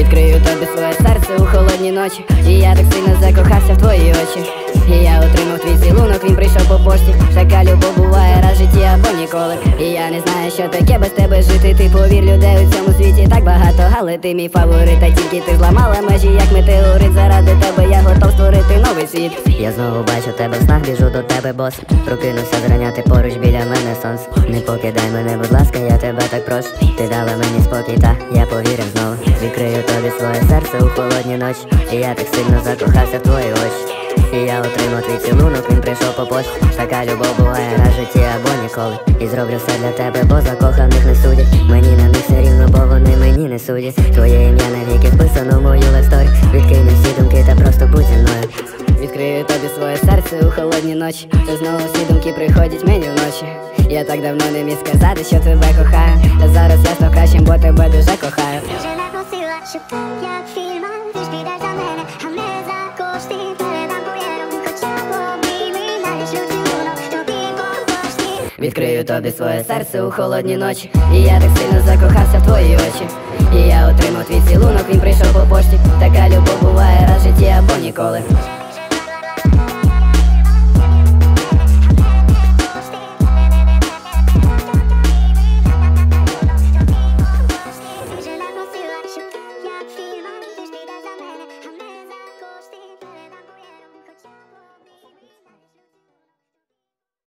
Відкрию тобі своє серце у холодні ночі, і я так сильно закохався в твої очі. І я отримав твій цілунок, він прийшов по пошті. Така любов буває раз в житті або ніколи. І я не знаю, що таке без тебе жити. Ти повір, людей у цьому світі так багато, але ти мій фаворит. Та тільки ти зламала межі, як метеорит. Заради тебе я готов створити новий світ. Я знову бачу тебе в снах, біжу до тебе, бос. Прокинувся зрання, ти поруч біля мене сонце. Не покидай мене, будь ласка, я тебе так прошу. Ти дала мені спокій, та я повірив знову. Відкрию тобі своє серце у холодні ночі, і я так сильно закохався в твої очі. І я отримав твій цілунок, він прийшов по пошті. Така любов буває раз в житті або ніколи. І зроблю все для тебе, бо закоханих не судять. Мені на них все рівно, бо вони мені не судять. Твоє ім'я навіки вписано в мою левсторі. Відкинь всі думки та просто будь зі мною. Відкрию тобі своє серце у холодні ночі, та знову всі думки приходять мені вночі. Я так давно не міг сказати, що тебе кохаю. Та зараз я став кращим, бо тебе дуже кохаю. Як фільма, ти ж підеш до мене, а не за кошти передам кур'єром, хоча побійми, надішлю цілунок тобі по пошті. Відкрию тобі своє серце у холодні ночі, і я так сильно закохався в твої